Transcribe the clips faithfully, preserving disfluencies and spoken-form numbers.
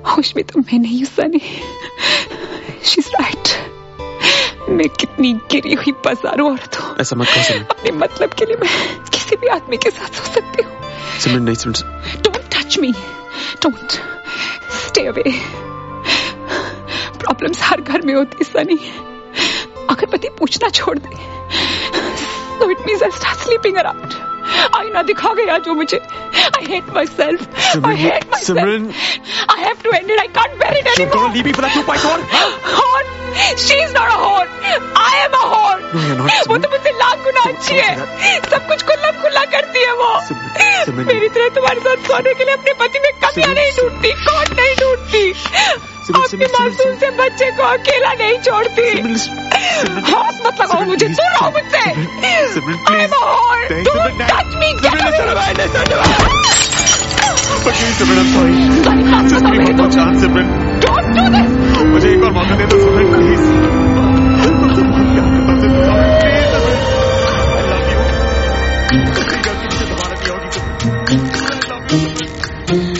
होश में तो मैं नहीं हूँ सनी। She's right. मैं कितनी गिरी हुई बाजारू औरत हूँ। ऐसा मत कहो सिमरन। अपने मतलब के लिए मैं किसी भी आदमी के साथ सो सकती हूँ। सिमरन नहीं Simran. Don't touch me. Don't. Stay away. Problems हर घर में होती है सनी। अगर पति पूछना छोड़ दे, so it means I'll start sleeping around. आईना दिखा गया जो मुझे। I hate myself. I hate myself. Simran, I have to end it. I can't bear it anymore. Don't leave me for that two point one. Horn. She's not a horn. I am a horn. No, you're not. वो तो मुझसे लाख गुना अच्छी है। सब कुछ खुला खुला करती है वो। मेरी तरह तुम्हारे साथ सोने के लिए अपने पति में कमियां नहीं ढूंढती। कौन नहीं ढूंढती? अपने मासूम से बच्चे को अकेला नहीं छोड़ती। हाथ मत लगाओ मुझे, दूर रहो मुझसे। I am a horn. Don't touch me. Get away from me. Please, Simran, I'm sorry. Just give me one more chance, Simran. Don't do this. मुझे एक और मौका दे दो, Simran, please. तुमसे बहुत प्यार करता हूँ, Simran. Please, Simran. I love you. तुमसे गलती मुझे दोबारा की होगी, Simran. I love you.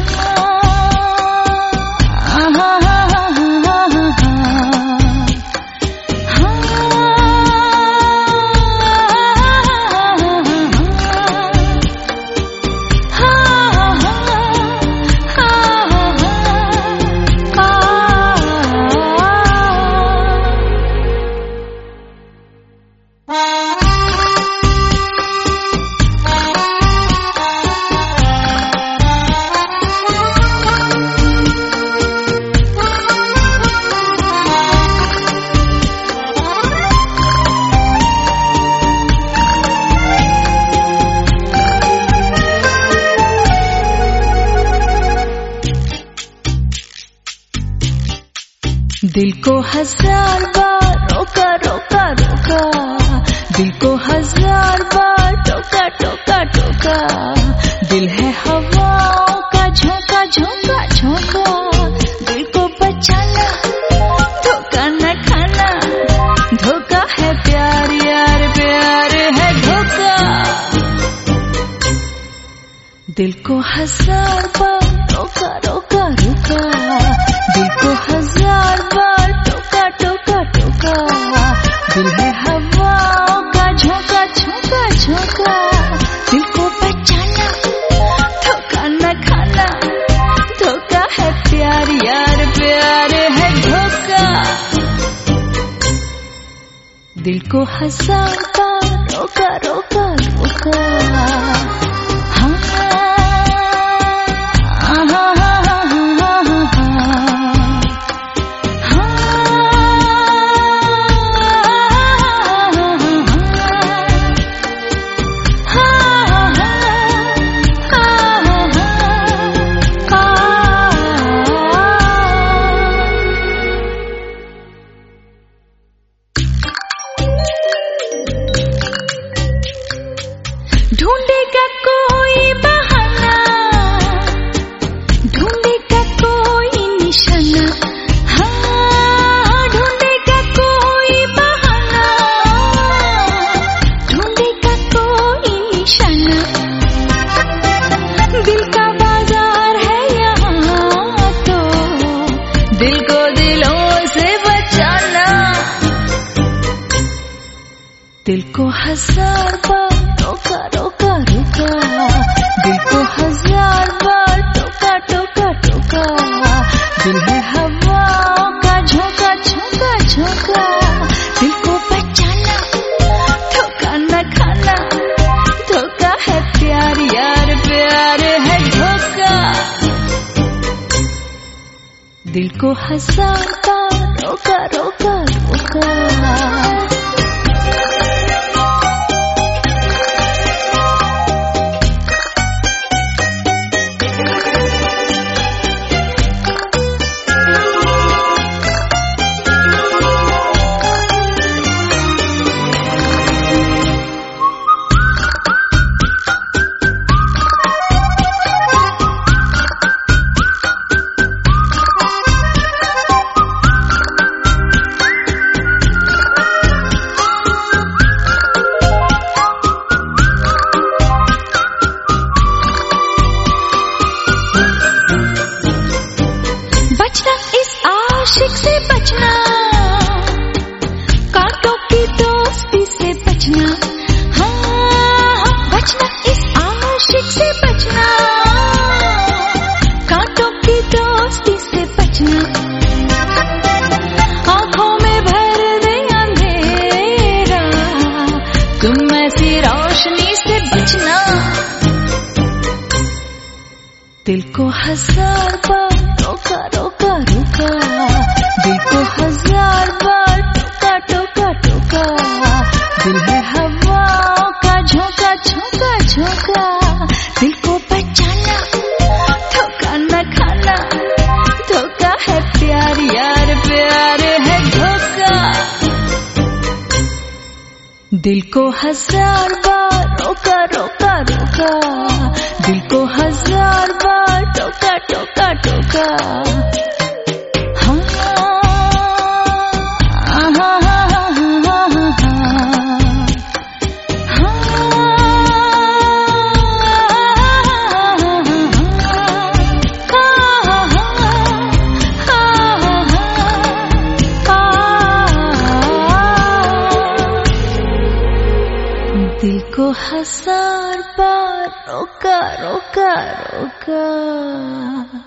दिल को हजार बार रोका रोका रोका, दिल को हजार बार टोका टोका टोका, दिल है हवाओं का झोंका झोंका झोंका, दिल को बचाना धोखा न खाना, धोखा है प्यार यार प्यार है धोखा। दिल को हजार बार रोका रोका रोका, दिल को हजार बार टोका टोका टोका, दिल है हवाओं का झोंका झोंका झोंका, दिल को बचाना धोखा न खाना, धोखा है प्यार यार प्यार है धोखा। दिल को हजार बार रोका रोका रोका। ढूंढेगा कोई बहाना, ढूंढेगा कोई निशाना, हाँ ढूंढेगा कोई बहाना, ढूंढेगा कोई निशाना। दिल का बाजार है यहाँ तो, दिल को दिलों से बचाना। दिल को हजार बार रोका रोका रोका, दिल को हजार बार टोका टोका टोका, दिल है हवाओं का झोंका झोंका झोंका, दिल को बचाना धोखा न खाना, धोखा है प्यार यार प्यार है धोखा। दिल को हजार बार रोका रोका रोका। दिल को हजार बार रोका रोका रोका, दिल को हजार बार टोका टोका टोका, दिल है हवाओं का झोंका झोंका झोंका, दिल को बचाना धोखा न खाना, धोखा है प्यार यार प्यार है धोखा। दिल को हजार बार रोका रोका रोका, दिल को हजार बार टोका टोका टोका। हाँ हाँ हाँ हाँ हाँ दिल को हजार बार रोका रोका रोका।